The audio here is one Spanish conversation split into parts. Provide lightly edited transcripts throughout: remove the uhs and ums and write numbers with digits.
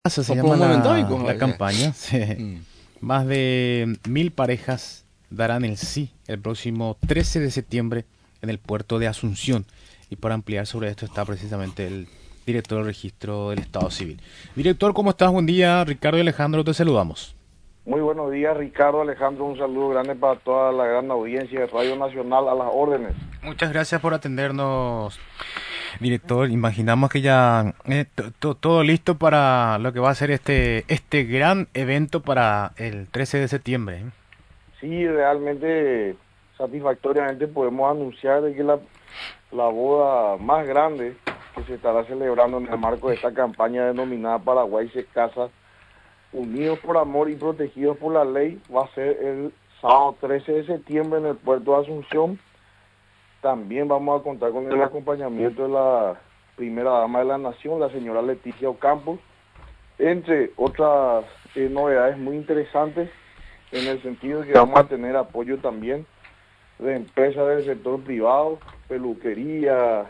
Se O por llama un momento y la campaña. Sí. Mm. Más de 1000 parejas darán el sí el próximo 13 de septiembre en el puerto de Asunción. Y para ampliar sobre esto está precisamente el director del registro del Estado Civil. Director, ¿cómo estás? Buen día. Ricardo y Alejandro, te saludamos. Muy buenos días, Ricardo, Alejandro, un saludo grande para toda la gran audiencia de Radio Nacional, a las órdenes. Muchas gracias por atendernos, director. Imaginamos que ya todo listo para lo que va a ser este gran evento para el 13 de septiembre. Sí, realmente, satisfactoriamente podemos anunciar de que la boda más grande que se estará celebrando en el marco de esta campaña denominada Paraguay se casa, unidos por amor y protegidos por la ley, va a ser el sábado 13 de septiembre en el puerto de Asunción. También vamos a contar con el acompañamiento de la primera dama de la nación, la señora Leticia Ocampo, entre otras novedades muy interesantes, en el sentido de que vamos a tener apoyo también de empresas del sector privado, peluquería,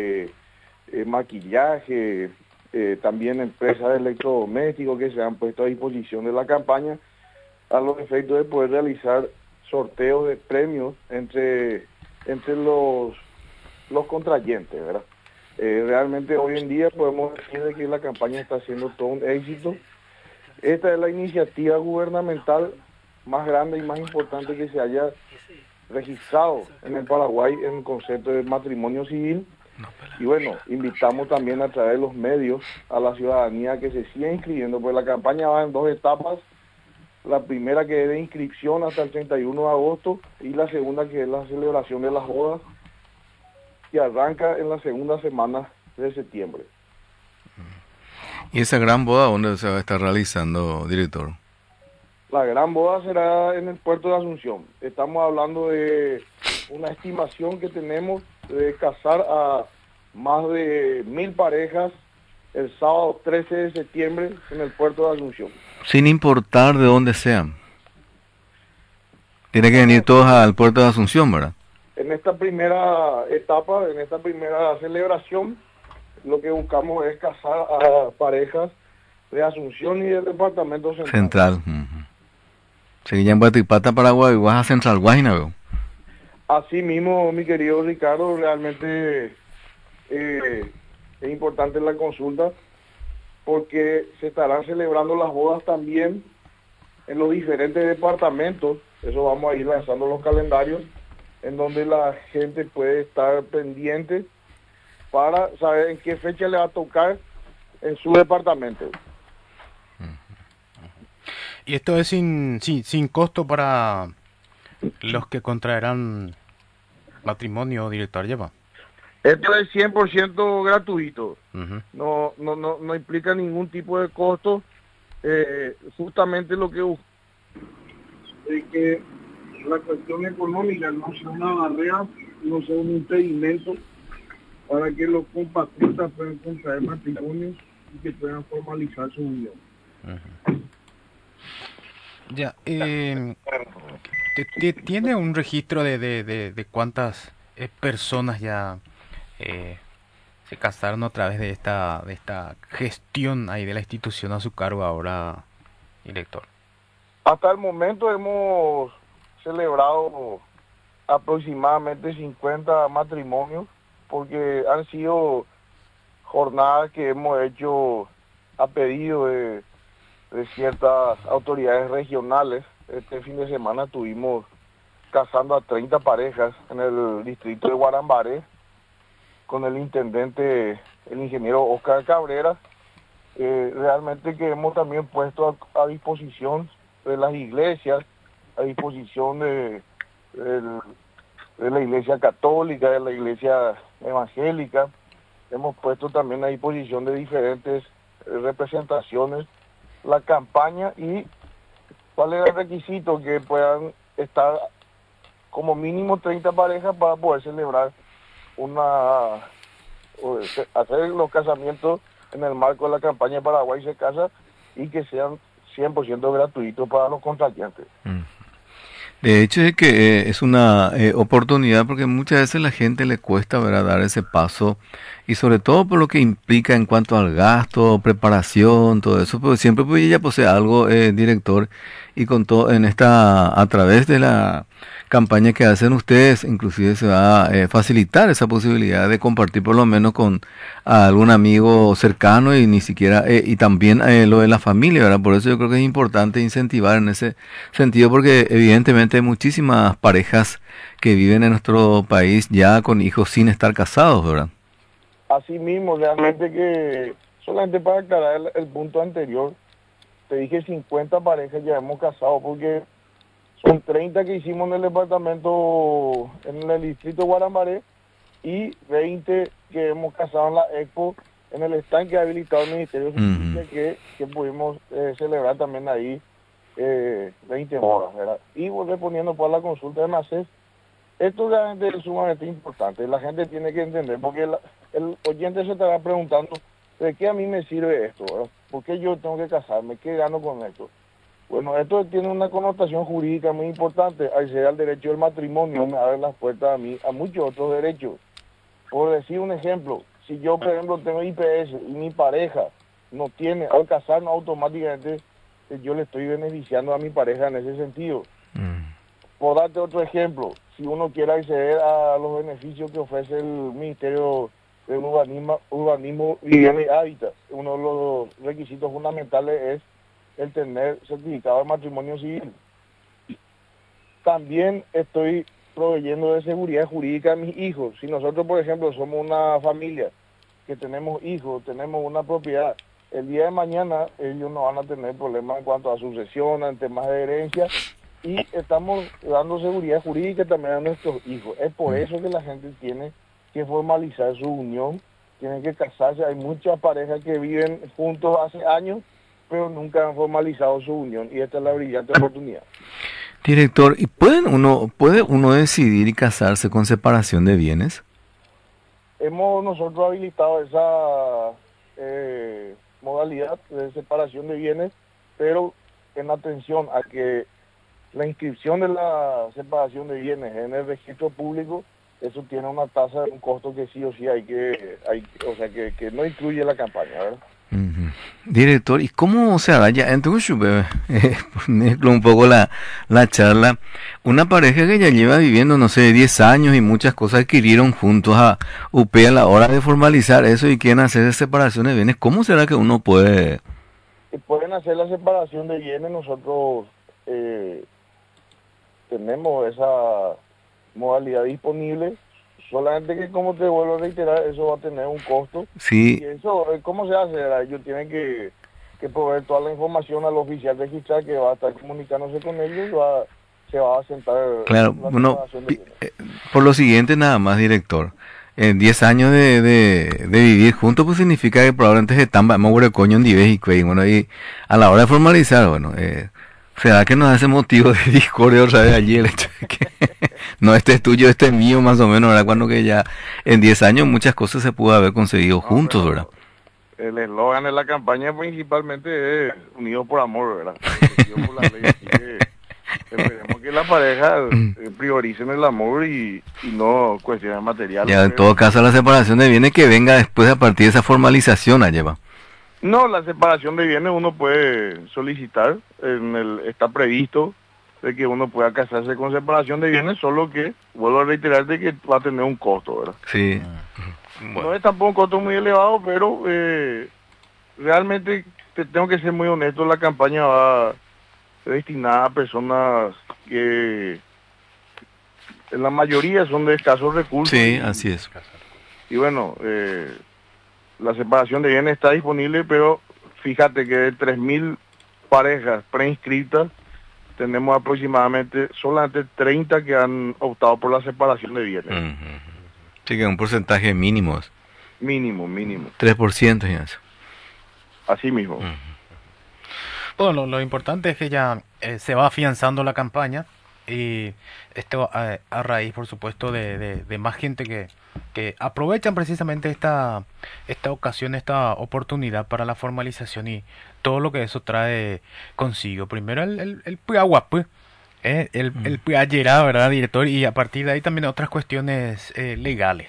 maquillaje, también empresas de electrodomésticos que se han puesto a disposición de la campaña a los efectos de poder realizar sorteos de premios entre los contrayentes, ¿verdad? Realmente hoy en día podemos decir de que la campaña está siendo todo un éxito. Esta es la iniciativa gubernamental más grande y más importante que se haya registrado en el Paraguay en el concepto de matrimonio civil. Y bueno, invitamos también a través de los medios a la ciudadanía que se siga inscribiendo, pues la campaña va en dos etapas. La primera que es de inscripción hasta el 31 de agosto y la segunda que es la celebración de las bodas, que arranca en la segunda semana de septiembre. ¿Y esa gran boda dónde se va a estar realizando, director? La gran boda será en el puerto de Asunción. Estamos hablando de una estimación que tenemos de casar a más de 1000 parejas el sábado 13 de septiembre en el puerto de Asunción. Sin importar de dónde sean. Tiene que venir Vamos, todos al puerto de Asunción, ¿verdad? en esta primera etapa, en esta primera celebración, lo que buscamos es casar a parejas de Asunción y del departamento central. Central. Seguilla en Guatipata, Paraguay, vas a Central Guayna, veo. Así mismo, mi querido Ricardo, realmente es importante la consulta porque se estarán celebrando las bodas también en los diferentes departamentos. Eso vamos a ir lanzando los calendarios en donde la gente puede estar pendiente para saber en qué fecha le va a tocar en su departamento. Y esto es sin costo para los que contraerán matrimonio, director, lleva. Esto es 100% gratuito, Ujú. no implica ningún tipo de costo, justamente lo que es que la cuestión económica no sea una barrera, no sea un impedimento para que los compatriotas puedan contraer matrimonios y que puedan formalizar su unión. Ya, ¿tiene un registro de cuántas personas ya eh, se casaron a través de esta gestión ahí de la institución a su cargo ahora, director? Hasta el momento hemos celebrado aproximadamente 50 matrimonios, porque han sido jornadas que hemos hecho a pedido de ciertas autoridades regionales. Este fin de semana estuvimos casando a 30 parejas en el distrito de Guarambaré con el intendente, el ingeniero Oscar Cabrera. Realmente que hemos también puesto a disposición de las iglesias, a disposición de la iglesia católica, de la iglesia evangélica. Hemos puesto también a disposición de diferentes representaciones la campaña y cuál es el requisito: que puedan estar como mínimo 30 parejas para poder celebrar hacer los casamientos en el marco de la campaña Paraguay se casa y que sean 100% gratuitos para los contratantes. De hecho, es que es una oportunidad porque muchas veces la gente le cuesta, ¿verdad?, dar ese paso y sobre todo por lo que implica en cuanto al gasto, preparación, todo eso, pues siempre pues ella posee algo, director, y con todo en esta, a través de la campaña que hacen ustedes, inclusive se va a facilitar esa posibilidad de compartir por lo menos con algún amigo cercano y ni siquiera, y también lo de la familia, ¿verdad? Por eso yo creo que es importante incentivar en ese sentido porque evidentemente hay muchísimas parejas que viven en nuestro país ya con hijos sin estar casados, ¿verdad? Así mismo, realmente que, solamente para aclarar el punto anterior, te dije 50 parejas ya hemos casado, porque son 30 que hicimos en el departamento, en el distrito de Guarambaré, y 20 que hemos casado en la Expo, en el stand que ha habilitado el Ministerio de Justicia, que pudimos celebrar también ahí 20 horas, ¿verdad? Y respondiendo por la consulta de Macés, esto realmente es sumamente importante, la gente tiene que entender, porque el oyente se estará preguntando, ¿de qué a mí me sirve esto, verdad? ¿Por qué yo tengo que casarme? ¿Qué gano con esto? Bueno, esto tiene una connotación jurídica muy importante. Acceder al derecho del matrimonio me abre las puertas a mí, a muchos otros derechos. Por decir un ejemplo, si yo, por ejemplo, tengo IPS y mi pareja no tiene, al casarnos automáticamente, yo le estoy beneficiando a mi pareja en ese sentido. Por darte otro ejemplo, si uno quiere acceder a los beneficios que ofrece el Ministerio de Urbanismo, Vivienda y Hábitat, uno de los requisitos fundamentales es el tener certificado de matrimonio civil. También estoy proveyendo de seguridad jurídica a mis hijos. Si nosotros, por ejemplo, somos una familia que tenemos hijos, tenemos una propiedad, el día de mañana ellos no van a tener problemas en cuanto a sucesión, en temas de herencia, y estamos dando seguridad jurídica también a nuestros hijos. Es por eso que la gente tiene que formalizar su unión, tienen que casarse. Hay muchas parejas que viven juntos hace años, pero nunca han formalizado su unión, y esta es la brillante oportunidad. Director, ¿y puede uno decidir y casarse con separación de bienes? Hemos nosotros habilitado esa modalidad de separación de bienes, pero en atención a que la inscripción de la separación de bienes en el registro público, eso tiene una tasa, un costo que sí o sí o sea, que no incluye la campaña, ¿verdad? Director, ¿y cómo se hará ya? Entonces, mezclo un poco la charla. Una pareja que ya lleva viviendo, no sé, 10 años y muchas cosas adquirieron juntos a UP a la hora de formalizar eso y quieren hacer separación de bienes, ¿cómo será que uno puede? Pueden hacer la separación de bienes, nosotros tenemos esa modalidad disponible, solamente que, como te vuelvo a reiterar, eso va a tener un costo. Sí. Y eso, ¿cómo se hace? Ellos tienen que proveer toda la información al oficial registral, que va a estar comunicándose con ellos, se va a sentar. Claro, bueno, por lo siguiente nada más, director. En 10 años de vivir juntos, pues significa que probablemente están más coño en Dives y bueno, y a la hora de formalizar, bueno, ¿será que nos hace motivo de discordia otra vez allí el hecho de que no, este es tuyo, este es mío, más o menos, ¿verdad? Cuando que ya en 10 años muchas cosas se pudo haber conseguido juntos, ¿verdad? El eslogan de la campaña principalmente es unidos por amor, ¿verdad? Unidos por la ley, así que esperemos que la pareja prioricen el amor y no cuestiones materiales. Ya, en todo caso, la separación de bienes que venga después a partir de esa formalización, lleva. No, la separación de bienes uno puede solicitar, está previsto de que uno pueda casarse con separación de bienes, solo que, vuelvo a reiterarte, que va a tener un costo, ¿verdad? Sí. Bueno. No es tampoco un costo muy elevado, pero realmente tengo que ser muy honesto, la campaña va destinada a personas que en la mayoría son de escasos recursos. Sí, así es. Y bueno, la separación de bienes está disponible, pero fíjate que de 3.000 parejas preinscritas, tenemos aproximadamente solamente 30 que han optado por la separación de bienes. Sí, que un porcentaje mínimo. Mínimo. 3% ya eso. Así mismo. Bueno, lo importante es que ya se va afianzando la campaña y esto a raíz, por supuesto, de más gente que aprovechan precisamente esta ocasión, esta oportunidad para la formalización y todo lo que eso trae consigo. Primero el agua, pues, El Piagerá, ¿verdad, director? Y a partir de ahí también otras cuestiones legales.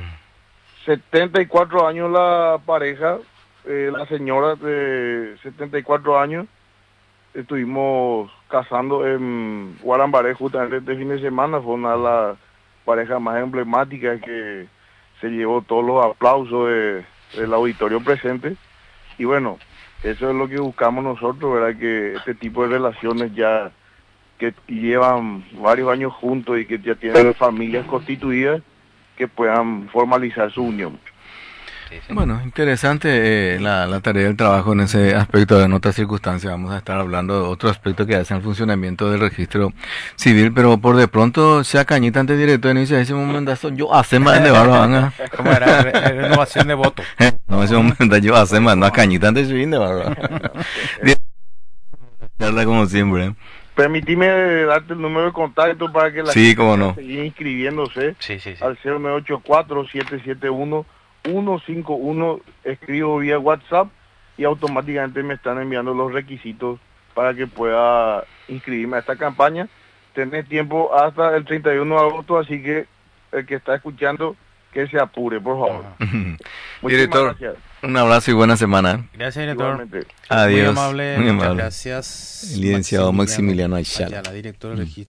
74 años la pareja, la señora de 74 años, estuvimos casando en Guarambaré justamente este fin de semana, fue una de las parejas más emblemáticas que se llevó todos los aplausos del auditorio presente, y bueno, eso es lo que buscamos nosotros, ¿verdad? Que este tipo de relaciones ya que llevan varios años juntos y que ya tienen familias constituidas, que puedan formalizar su unión. Bueno, interesante la tarea del trabajo en ese aspecto. En otras circunstancias vamos a estar hablando de otro aspecto que hace el funcionamiento del registro civil, pero por de pronto sea cañita ante director y dice ese momento yo hace más de barba. ¿Cómo era? Renovación de votos. No, ese momento yo hace más, no cañita ante su de barba. Como siempre. Permitime darte el número de contacto para que la gente pueda seguir inscribiéndose al 0984-771-151, escribo vía WhatsApp y automáticamente me están enviando los requisitos para que pueda inscribirme a esta campaña. Tenés tiempo hasta el 31 de agosto, así que el que está escuchando, que se apure, por favor. Director, gracias. Un abrazo y buena semana. Gracias, director. Igualmente. Adiós. Muy amable. Muchas gracias. El licenciado Maximiliano Ayala. Director del registro.